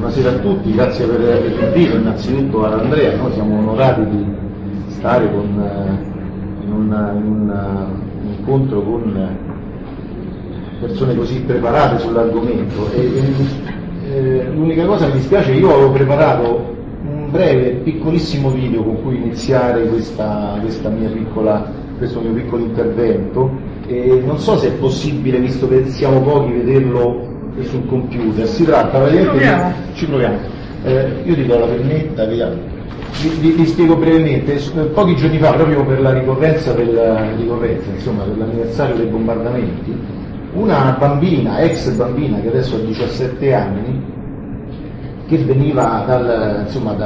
Buonasera a tutti, grazie per l'invito innanzitutto ad Andrea. Noi siamo onorati di stare in un incontro con persone così preparate sull'argomento l'unica cosa mi dispiace, io avevo preparato un breve, piccolissimo video con cui iniziare questo mio piccolo intervento e non so se è possibile, visto che siamo pochi, vederlo sul computer. Si tratta praticamente ci proviamo. Io ti do la pennetta, vediamo. Vi spiego brevemente. Pochi giorni fa, proprio per la ricorrenza dell'anniversario dei bombardamenti, una bambina, ex bambina che adesso ha 17 anni, che veniva dal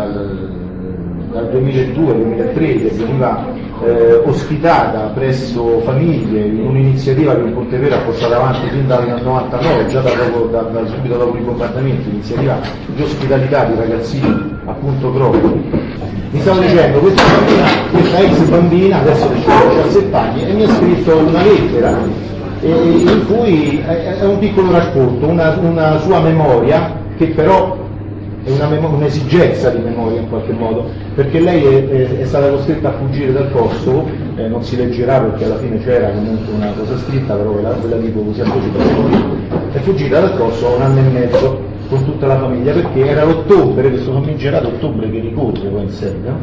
2002-2003, che veniva ospitata presso famiglie in un'iniziativa che in Pontevera ha portato avanti fin dal 99, già subito dopo i bombardamenti, l'iniziativa di ospitalità di ragazzini appunto profughi. Mi stavo dicendo, questa ex bambina adesso ha 17 anni e mi ha scritto una lettera in cui è un piccolo racconto, una sua memoria che però è un'esigenza di memoria in qualche modo, perché lei è stata costretta a fuggire dal Kosovo, non si leggerà perché alla fine c'era comunque una cosa scritta, però ve la dico così è fuggita dal Kosovo 1 anno e mezzo con tutta la famiglia, perché era l'ottobre, questo famigerato ottobre che ricorre poi in Serbia,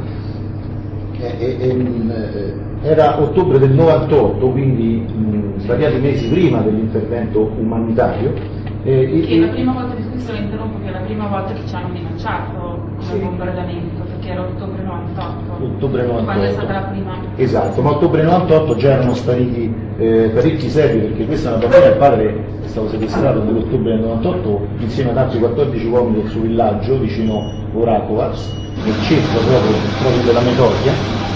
era ottobre del 98, quindi svariati mesi prima dell'intervento umanitario. Che la prima volta di cui la interrompo, che è la prima volta che ci hanno minacciato il bombardamento, perché era ottobre 98. Ottobre 98. Quando è stata la prima. Esatto, ma ottobre 98 già erano spariti parecchi serbi, perché questa è una bambina, il padre è stato sequestrato nell'ottobre del 98 insieme ad altri 14 uomini del suo villaggio vicino Orakovac, nel centro proprio della Metodia.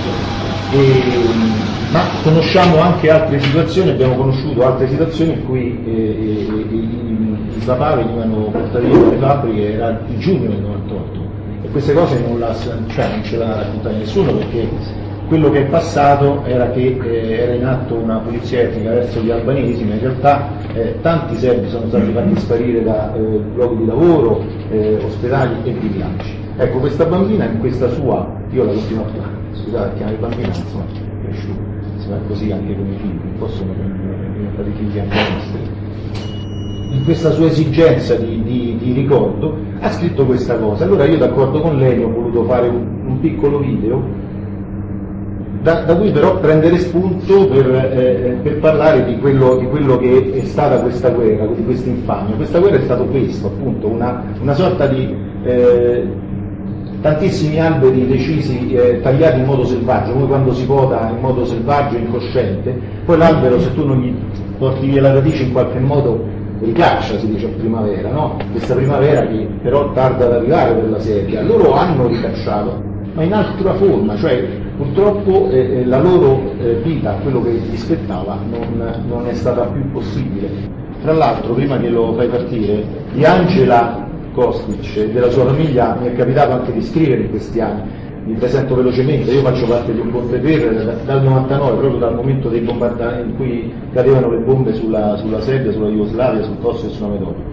Ma conosciamo anche altre situazioni, abbiamo conosciuto altre situazioni in cui i papà venivano portati via dalle fabbriche, era il giugno del 98, e queste cose non ce l'ha raccontato nessuno, perché quello che è passato era che era in atto una pulizia etnica verso gli albanesi, ma in realtà tanti serbi sono stati fatti sparire da luoghi di lavoro, ospedali e villaggi. Ecco, questa bambina in questa sua, io la continuo a scusate, chiamare bambina, insomma, è cresciuta, si fa così anche con i figli, non possono diventare figli anche nostri. In questa sua esigenza di ricordo ha scritto questa cosa. Allora io, d'accordo con lei, ho voluto fare un piccolo video da cui però prendere spunto per parlare di quello che è stata questa guerra, di questa infamia. Questa guerra è stato questo, appunto, una sorta di tantissimi alberi decisi, tagliati in modo selvaggio, come quando si poda in modo selvaggio, incosciente, poi l'albero, se tu non gli porti via la radice, in qualche modo ricaccia, si dice, a primavera, no? Questa primavera che però tarda ad arrivare per la Serbia. Loro hanno ricacciato, ma in altra forma, cioè purtroppo la loro vita, quello che gli spettava, non è stata più possibile. Tra l'altro, prima che lo fai partire, di Angela Kostic e della sua famiglia mi è capitato anche di scrivere in questi anni. Mi presento velocemente, io faccio parte di un Pontevera dal 99, proprio dal momento dei bombardamenti in cui cadevano le bombe sulla Serbia, sulla Jugoslavia, sul Kosovo e sulla Metodia.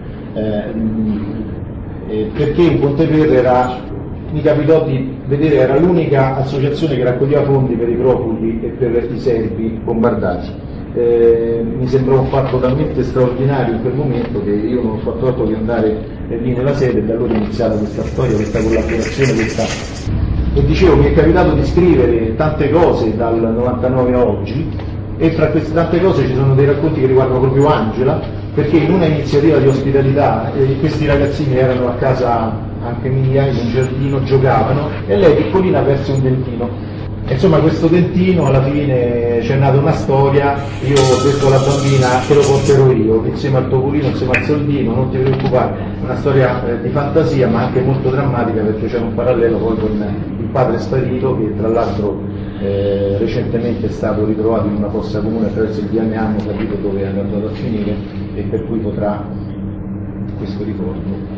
Perché in Pontevera mi capitò di vedere, era l'unica associazione che raccoglieva fondi per i profughi e per i serbi bombardati. Mi sembrò un fatto talmente straordinario in quel momento che io non ho fatto altro che andare lì nella sede, e da allora è iniziata questa storia, questa collaborazione, E dicevo, mi è capitato di scrivere tante cose dal 99 a oggi, e fra queste tante cose ci sono dei racconti che riguardano proprio Angela, perché in una iniziativa di ospitalità questi ragazzini erano a casa anche mia, in un giardino, giocavano, e lei piccolina perse un dentino. Insomma, questo dentino, alla fine c'è nata una storia. Io ho detto alla bambina che lo porterò io, insieme al topolino, insieme al soldino, non ti preoccupare. Una storia di fantasia, ma anche molto drammatica, perché c'è un parallelo poi con il padre sparito, che tra l'altro recentemente è stato ritrovato in una fossa comune, attraverso il DNA hanno capito dove è andato a finire, e per cui potrà questo ricordo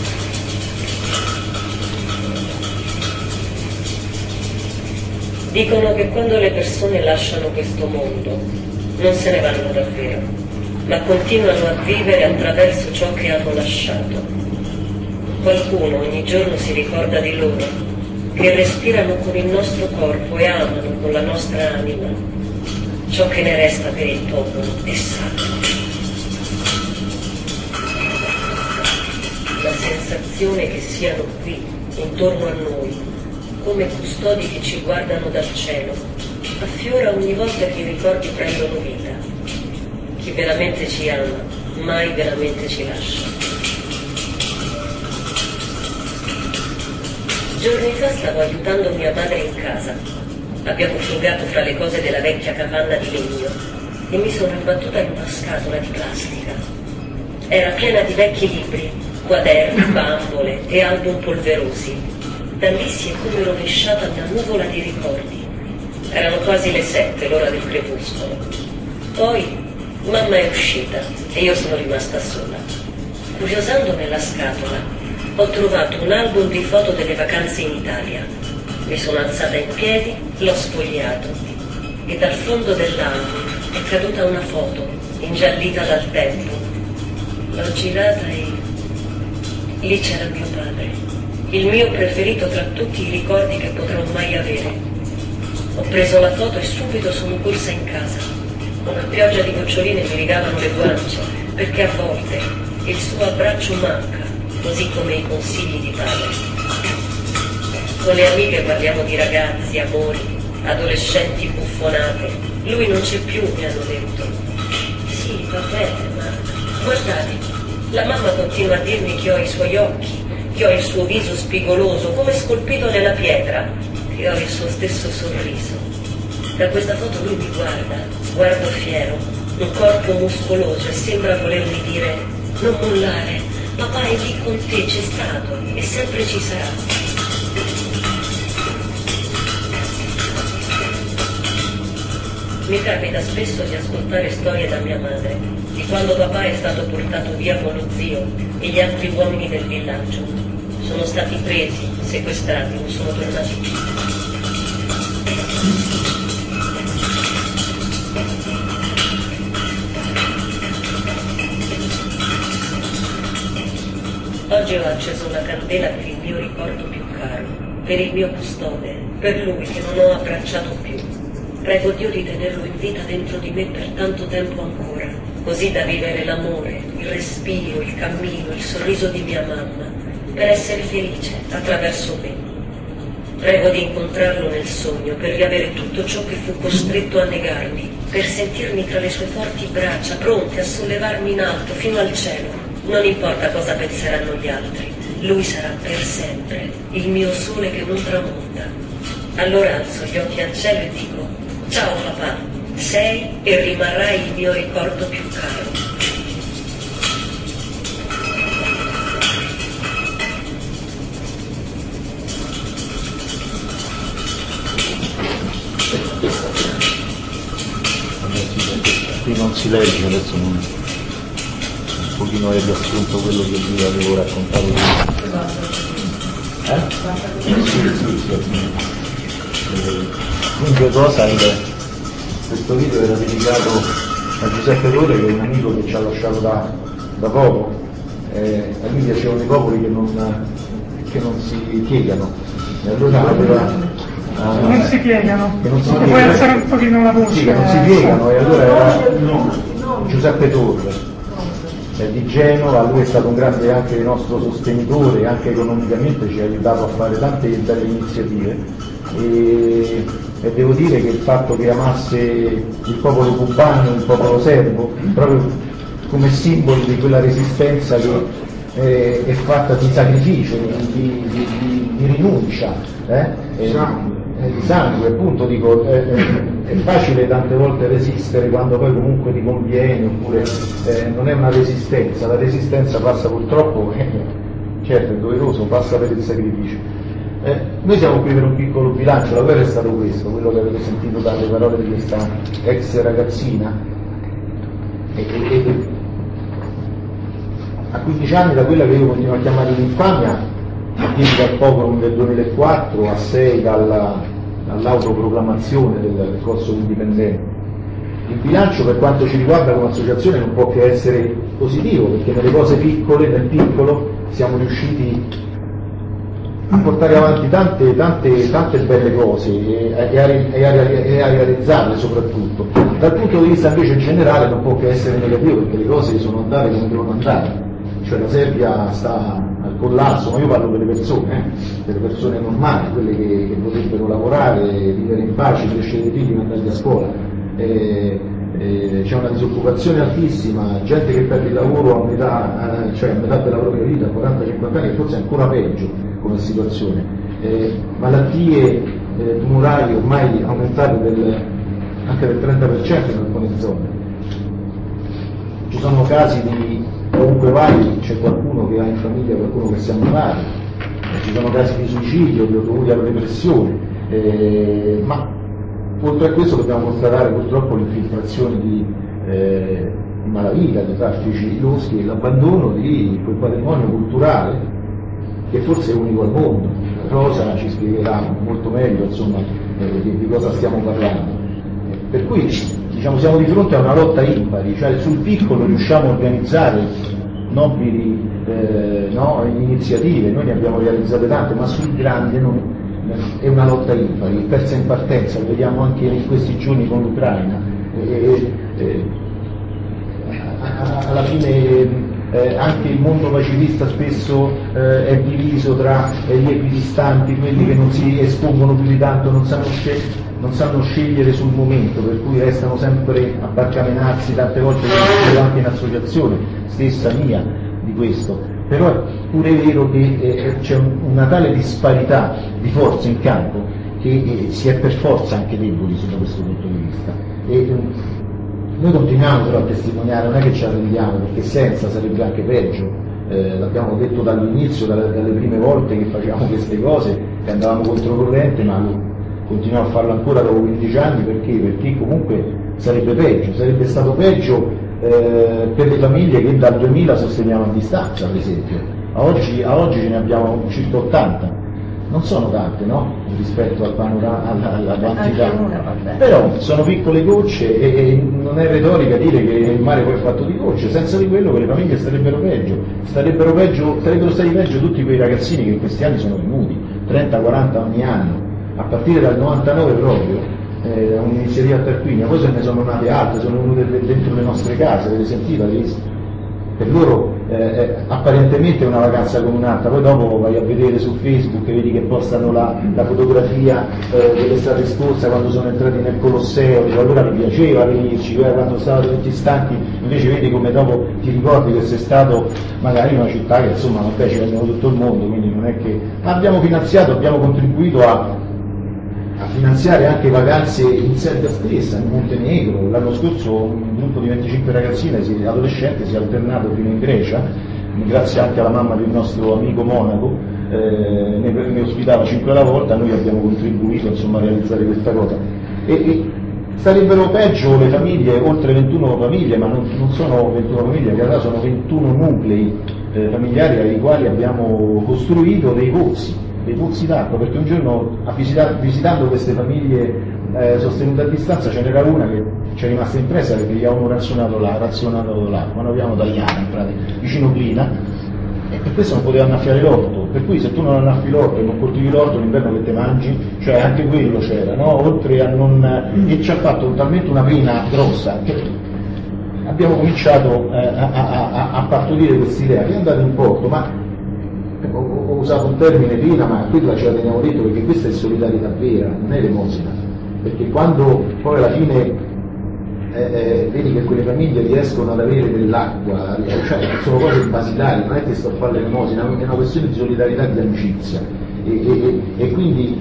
Dico dicono che quando le persone lasciano questo mondo non se ne vanno davvero, ma continuano a vivere attraverso ciò che hanno lasciato. Qualcuno ogni giorno si ricorda di loro, che respirano con il nostro corpo e amano con la nostra anima. Ciò che ne resta per il popolo è sacro. La sensazione che siano qui, intorno a noi, come custodi che ci guardano dal cielo, affiora ogni volta che i ricordi prendono vita. Chi veramente ci ama, mai veramente ci lascia. Giorni fa stavo aiutando mia madre in casa. Abbiamo frugato fra le cose della vecchia capanna di legno e mi sono imbattuta in una scatola di plastica. Era piena di vecchi libri, quaderni, bambole e album polverosi. Da lì si è come rovesciata una nuvola di ricordi. Erano quasi le 7, l'ora del crepuscolo. Poi mamma è uscita e io sono rimasta sola. Curiosando nella scatola, ho trovato un album di foto delle vacanze in Italia. Mi sono alzata in piedi, l'ho sfogliato e dal fondo dell'album è caduta una foto, ingiallita dal tempo. L'ho girata e lì c'era mio padre. Il mio preferito tra tutti i ricordi che potrò mai avere. Ho preso la foto e subito sono corsa in casa. Una pioggia di goccioline mi rigavano le guance, perché a volte il suo abbraccio manca, così come i consigli di padre. Con le amiche parliamo di ragazzi, amori, adolescenti, buffonate. Lui non c'è più, mi hanno detto. Sì, va bene, ma guardate, la mamma continua a dirmi che ho i suoi occhi, che ho il suo viso spigoloso, come scolpito nella pietra, che ho il suo stesso sorriso. Da questa foto lui mi guarda, sguardo fiero, un corpo muscoloso e sembra volermi dire: non mollare, papà è lì con te, c'è stato e sempre ci sarà. Mi capita spesso di ascoltare storie da mia madre, di quando papà è stato portato via con lo zio e gli altri uomini del villaggio. Sono stati presi, sequestrati, non sono tornati più. Oggi ho acceso una candela per il mio ricordo più caro, per il mio custode, per lui che non ho abbracciato più. Prego Dio di tenerlo in vita dentro di me per tanto tempo ancora, così da vivere l'amore, il respiro, il cammino, il sorriso di mia mamma, per essere felice attraverso me. Prego di incontrarlo nel sogno, per riavere tutto ciò che fu costretto a negarmi, per sentirmi tra le sue forti braccia, pronte a sollevarmi in alto fino al cielo. Non importa cosa penseranno gli altri, lui sarà per sempre il mio sole che non tramonta. Allora alzo gli occhi al cielo e dico: ciao papà, sei e rimarrai il mio ricordo più caro. Qui non si legge, adesso un pochino è riassunto quello che vi avevo raccontato prima. Sì. Comunque cosa, questo video era dedicato a Giuseppe Torre, che è un amico che ci ha lasciato da poco. A lui piacevano i popoli che non si piegano, e allora non si piegano, che non si può piegano. essere un pochino la voce. Sì, che non si piegano, e allora era Giuseppe Torre, di Genova. Lui è stato un grande anche nostro sostenitore, anche economicamente ci ha aiutato a fare tante belle iniziative, e devo dire che il fatto che amasse il popolo cubano, il popolo serbo, proprio come simbolo di quella resistenza che è fatta di sacrificio, di rinuncia, di sangue, appunto. Dico, è facile tante volte resistere quando poi comunque ti conviene, oppure non è una resistenza. La resistenza passa purtroppo, certo è doveroso, passa per il sacrificio. Noi siamo qui per un piccolo bilancio. La guerra è stato questo, quello che avete sentito dalle parole di questa ex ragazzina, a 15 anni, da quella che io continuo a chiamare l'infamia, a 10 dal pogrom del 2004, a 6 all'autoproclamazione del corso indipendente. Il bilancio per quanto ci riguarda come associazione non può che essere positivo, perché nelle cose piccole, nel piccolo, siamo riusciti a portare avanti tante belle cose e a realizzarle soprattutto. Dal punto di vista invece generale non può che essere negativo, perché le cose sono andate come devono andare, cioè la Serbia sta al collasso, ma io parlo delle persone normali, quelle che potrebbero lavorare, vivere in pace, crescere i figli, mandarli a scuola. C'è una disoccupazione altissima, gente che perde il lavoro a metà della propria vita, 40-50 anni, forse ancora peggio come situazione, malattie tumorali ormai aumentate anche del 30% in alcune zone. Ci sono casi di ovunque vai, c'è qualcuno che ha in famiglia qualcuno che si è ammalato, ci sono casi di suicidio dovuti alla repressione, ma oltre a questo dobbiamo constatare purtroppo l'infiltrazione di malavita, di traffici loschi e l'abbandono di quel patrimonio culturale che forse è unico al mondo. Rosa ci spiegherà molto meglio insomma, di cosa stiamo parlando. Per cui diciamo, siamo di fronte a una lotta impari, cioè sul piccolo riusciamo a organizzare nobili iniziative, noi ne abbiamo realizzate tante, ma sul grande è una lotta impari, persa in partenza, lo vediamo anche in questi giorni con l'Ucraina. Alla fine anche il mondo pacifista spesso è diviso tra gli equidistanti, quelli che non si espongono più di tanto, non sanno scegliere sul momento, per cui restano sempre a barcamenarsi, tante volte lo anche in associazione stessa mia di questo. Però è pure vero che c'è una tale disparità di forze in campo che si è per forza anche deboli da questo punto di vista. E noi continuiamo però a testimoniare, non è che ci arrendiamo, perché senza sarebbe anche peggio. L'abbiamo detto dall'inizio, dalle prime volte che facevamo queste cose, che andavamo controcorrente, ma continuiamo a farlo ancora dopo 15 anni, perché comunque sarebbe peggio, sarebbe stato peggio per le famiglie che dal 2000 sosteniamo a distanza, per esempio. A oggi ce ne abbiamo circa 80, non sono tante, no? Rispetto al panorama, alla quantità, però sono piccole gocce e non è retorica dire che il mare poi è fatto di gocce. Senza di quello che le famiglie starebbero stati peggio tutti quei ragazzini che in questi anni sono venuti, 30-40 ogni anno, a partire dal 99 proprio. Un'iniziativa a Tarquinia, poi se ne sono nate altre, sono venute dentro le nostre case, avete sentito, avete visto? Per loro apparentemente è una vacanza come un'altra, poi dopo vai a vedere su Facebook e vedi che postano la fotografia dell'estate scorsa quando sono entrati nel Colosseo, dico, allora mi piaceva venirci, quando stavate tutti stanchi, invece vedi come dopo ti ricordi che sei stato magari in una città che insomma vabbè ci vengono tutto il mondo, quindi non è che... Ma abbiamo contribuito a finanziare anche vacanze in Serbia stessa, in Montenegro. L'anno scorso un gruppo di 25 ragazzine adolescenti si è alternato fino in Grecia, grazie anche alla mamma del nostro amico monaco, ne ospitava 5 alla volta, noi abbiamo contribuito insomma, a realizzare questa cosa. E sarebbero peggio le famiglie, oltre 21 famiglie, ma non sono 21 famiglie, in realtà sono 21 nuclei familiari ai quali abbiamo costruito dei pozzi d'acqua, perché un giorno visitando queste famiglie sostenute a distanza ce n'era una che ci è rimasta impressa perché gli avevano razionato l'acqua, noi abbiamo tagliato in pratica vicino Plina, e per questo non poteva annaffiare l'orto, per cui se tu non annaffi l'orto e non coltivi l'orto l'inverno che te mangi, cioè anche quello c'era, no? Oltre a non... e ci ha fatto talmente una pena grossa che abbiamo cominciato a partorire quest'idea che è andata in porto, ma ho usato un termine prima, ma qui ce l'abbiamo detto perché questa è solidarietà vera, non è elemosina, perché quando poi alla fine vedi che quelle famiglie riescono ad avere dell'acqua, cioè sono cose basilari, non è che sto a fare l'elemosina, è una questione di solidarietà e di amicizia e quindi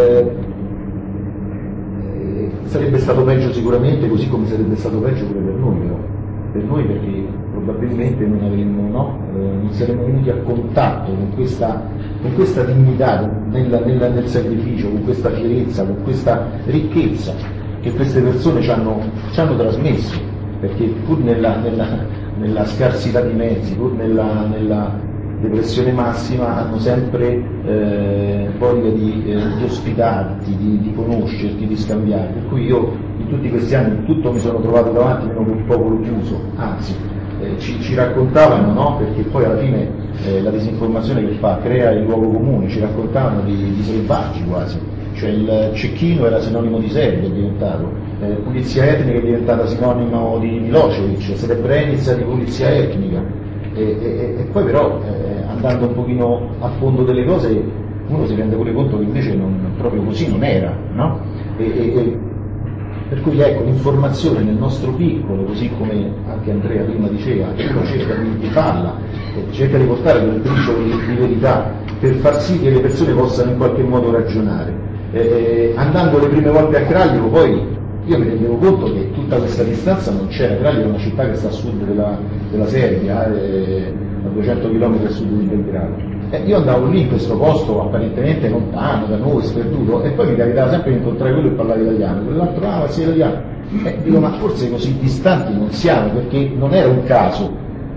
sarebbe stato peggio sicuramente, così come sarebbe stato peggio pure per noi, però per noi perché probabilmente non saremmo venuti a contatto con questa dignità nel sacrificio, con questa fierezza, con questa ricchezza che queste persone ci hanno trasmesso, perché pur nella scarsità di mezzi, pur nella depressione massima hanno sempre voglia di ospitarti, di conoscerti, di scambiarti. Per cui io in tutti questi anni tutto mi sono trovato davanti meno che un popolo chiuso, anzi ci raccontavano, no? Perché poi alla fine la disinformazione che fa crea il luogo comune, ci raccontavano di selvaggi quasi, cioè il cecchino era sinonimo di Serbia, è diventato, pulizia etnica è diventata sinonimo di Milosevic, Srebrenica di pulizia etnica, e poi però andando un pochino a fondo delle cose uno si rende pure conto che invece proprio così non era, no? Per cui ecco, l'informazione nel nostro piccolo, così come anche Andrea prima diceva, uno cerca di farla, cerca di portare quel briciolo di verità per far sì che le persone possano in qualche modo ragionare. Andando le prime volte a Kraljevo poi io mi rendevo conto che tutta questa distanza non c'era. Kraljevo è una città che sta a sud della Serbia, a 200 km a sud di Belgrado. Io andavo lì in questo posto apparentemente lontano da noi, sperduto, e poi mi capitava sempre di incontrare quello e parlare italiano, quell'altro sì italiano. Dico, ma forse così distanti non siamo, perché non era un caso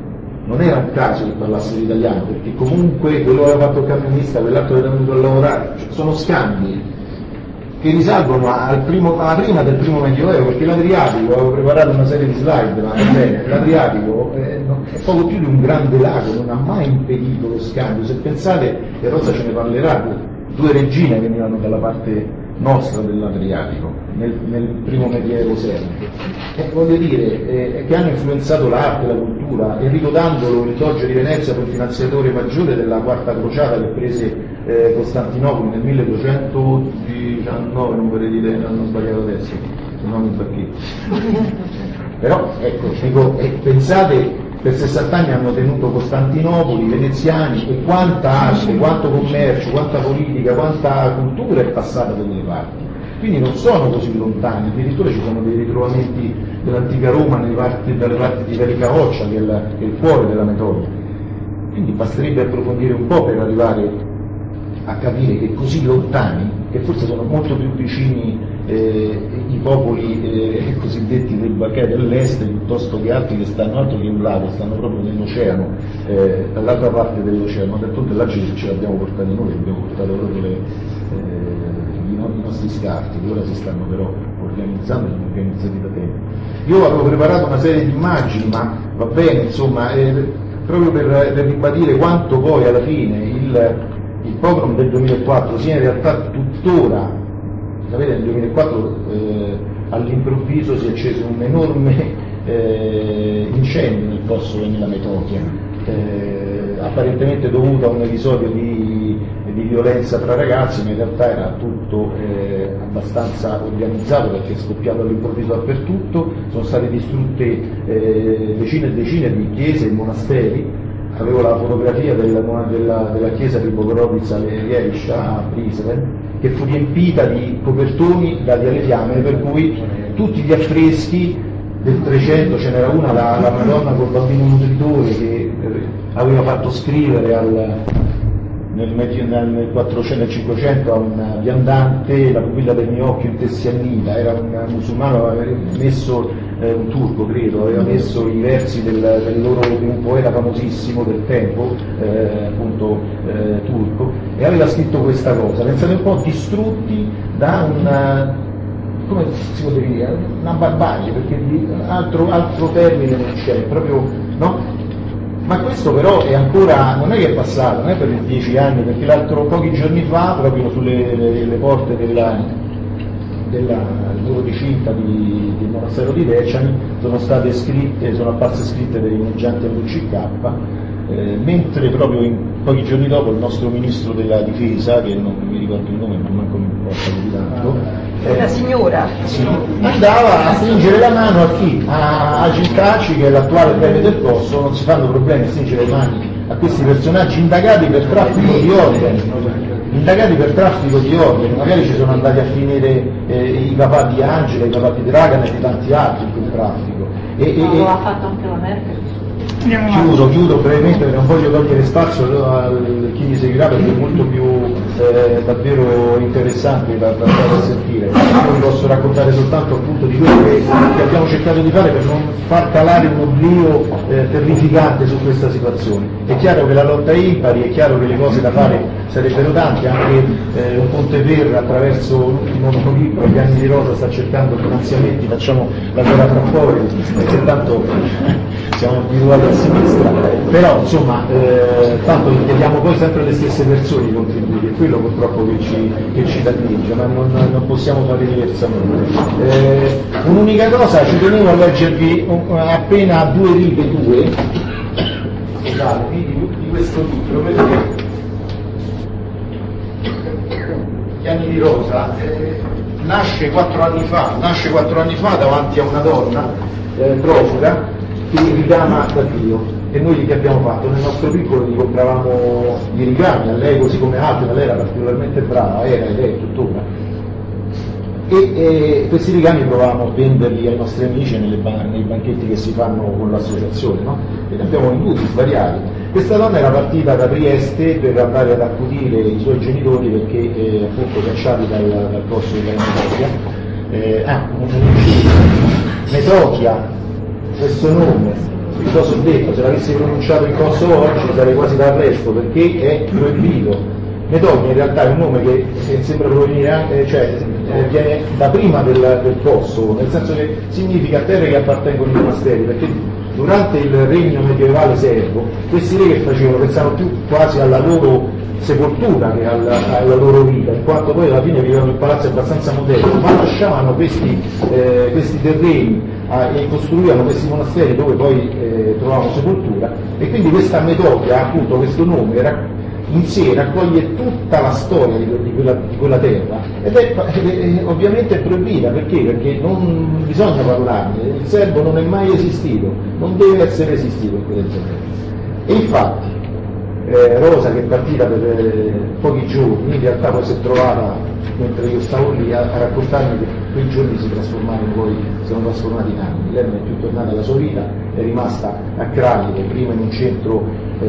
che parlasse l'italiano, perché comunque quello aveva fatto il camionista, quell'altro era venuto a lavorare, cioè, sono scambi che risalgono alla prima del primo Medioevo, perché l'Adriatico, avevo preparato una serie di slide, ma va bene, l'Adriatico è poco più di un grande lago, non ha mai impedito lo scambio. Se pensate, e Rosa ce ne parlerà, 2 regine venivano dalla parte nostra dell'Adriatico, nel primo Medioevo serbo, voglio dire, che hanno influenzato l'arte, la cultura. Enrico Dandolo, il doge di Venezia, fu il finanziatore maggiore della quarta crociata che prese Costantinopoli nel 1219, non vorrei dire, non ho sbagliato adesso, se no mi bacchetto. Però ecco, dico, pensate, per 60 anni hanno tenuto Costantinopoli, i veneziani, e quanta arte, quanto commercio, quanta politica, quanta cultura è passata da quelle parti. Quindi non sono così lontani, addirittura ci sono dei ritrovamenti dell'antica Roma dalle parti di Vericaoccia, che è il cuore della metodia. Quindi basterebbe approfondire un po' per arrivare a capire che così lontani, che forse sono molto più vicini i popoli cosiddetti del Balcani dell'Est piuttosto che altri che stanno altro che in lago, stanno proprio nell'oceano, dall'altra parte dell'oceano, ma d'altronde là ce l'abbiamo portati noi, abbiamo portato proprio i nostri scarti, che ora si stanno però organizzando, sono organizzati da tempo. Io avevo preparato una serie di immagini, ma va bene, insomma, proprio per ribadire quanto poi alla fine il pogrom del 2004 sia in realtà tuttora, sapete, nel 2004 all'improvviso si è acceso un enorme incendio nel Kosovo e nella Metochia, apparentemente dovuto a un episodio di violenza tra ragazzi, ma in realtà era tutto abbastanza organizzato, perché è scoppiato all'improvviso dappertutto. Sono state distrutte decine e decine di chiese e monasteri. Avevo la fotografia della chiesa di Bogorodica Lerievich a Prizren, che fu riempita di copertoni dati alle fiamme, per cui tutti gli affreschi del 300, ce n'era una, la Madonna col bambino nutritore che aveva fatto scrivere nel 400 nel 500 a un viandante la pupilla del mio occhio intessiannita. Era un musulmano, aveva messo un turco credo, aveva messo i versi di un poeta famosissimo del tempo, appunto turco, e aveva scritto questa cosa. Pensate un po', distrutti da come si può dire, una barbarie, perché altro termine non c'è, proprio, no? Ma questo però è ancora, non è che è passato, non è per 10 anni, perché pochi giorni fa, proprio sulle porte della loro dicinta del monastero di Decani, sono apparse scritte dei inneggianti all'UCK, mentre proprio pochi giorni dopo il nostro ministro della difesa, che non mi ricordo il nome, ma manco mi importa di tanto, la signora sì, andava a stringere la mano a chi? A Giltaci, che è l'attuale premio del Kosovo. Non si fanno problemi a stringere le mani a questi personaggi indagati per traffico di organi, magari ci sono andati a finire i papà di Angela, i papà di Dragan e di tanti altri in quel traffico. Lo ha fatto anche la Merkel. Chiudo brevemente perché non voglio togliere spazio a chi mi seguirà perché è molto più davvero interessante da sentire. Io vi posso raccontare soltanto appunto di quello che abbiamo cercato di fare per non far calare un oblio terrificante su questa situazione. È chiaro che la lotta è impari, è chiaro che le cose da fare sarebbero tante, anche un Ponteferro attraverso l'ultimo libro, Gli anni di rosa, sta cercando finanziamenti, facciamo la guerra tra poveri, perché tanto siamo abituati a sinistra, però insomma tanto chiediamo poi sempre le stesse persone i contributi, è quello purtroppo che ci danneggia, ma non possiamo fare diversamente. Un'unica cosa, ci tenevo a leggervi appena 2 righe di questo libro, perché Gli anni di rosa nasce 4 anni fa davanti a una donna profuga che ricama da Dio, e noi che abbiamo fatto? Nel nostro piccolo gli compravamo i ricami, all'ego siccome altri, ma lei era particolarmente brava, era ed è tuttora, e questi ricami provavamo a venderli ai nostri amici nei banchetti che si fanno con l'associazione, no? E ne abbiamo venduti svariati. Questa donna era partita da Trieste per andare ad accudire i suoi genitori perché appunto cacciati dal posto della Metochia, questo nome, vi cosa ho detto, se l'avessi pronunciato in Kosovo oggi sarei quasi d'arresto perché è proibito. Metochia in realtà è un nome che sembra provenire, viene da prima del Kosovo, nel senso che significa terre che appartengono ai monasteri, perché durante il regno medievale serbo questi re che facevano pensavano più quasi alla loro sepoltura che alla loro vita, in quanto poi alla fine vivevano in palazzi abbastanza moderni, ma lasciavano questi terreni e costruivano questi monasteri dove poi trovavano sepoltura, e quindi questa Metochia, appunto questo nome in sé raccoglie tutta la storia di quella terra ed è ovviamente proibita. Perché non bisogna parlarne, il serbo non è mai esistito, non deve essere esistito in quelle terre. E infatti Rosa, che è partita per pochi giorni, in realtà poi si è trovata, mentre io stavo lì, a raccontarmi che quei giorni si sono trasformati in anni. Lei non è più tornata alla sua vita, è rimasta a Cralico, prima in un centro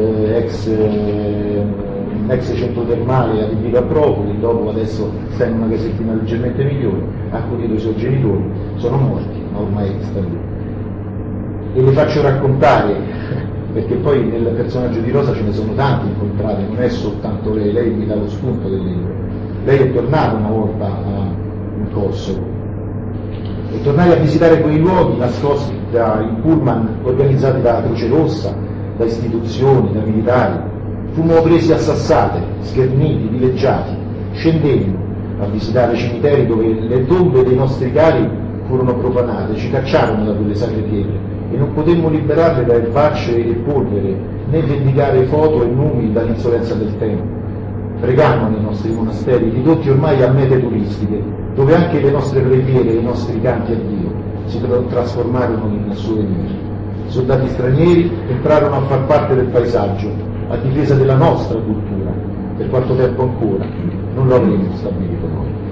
ex centro termale adibito a profughi, dopo adesso sta in una casettina leggermente migliore, ha accudito i suoi genitori, sono morti, ma ormai sta lì. E le faccio raccontare, perché poi nel personaggio di Rosa ce ne sono tanti incontrati, non è soltanto lei mi dà lo spunto del libro. Lei è tornata una volta in Kosovo, e tornare a visitare quei luoghi nascosti in pullman organizzati da Croce Rossa, da istituzioni, da militari. Fummo presi a sassate, scherniti, dileggiati, scendemmo a visitare cimiteri dove le tombe dei nostri cari furono profanate, ci cacciarono da quelle sacre pietre e non potemmo liberarle da erbacce e polvere, né vendicare foto e numi dall'insolenza del tempo. Pregammo nei nostri monasteri, ridotti ormai a mete turistiche, dove anche le nostre preghiere e i nostri canti a Dio si trasformarono in souvenir. Soldati stranieri entrarono a far parte del paesaggio, a difesa della nostra cultura, per quanto tempo ancora non lo avremo stabilito noi.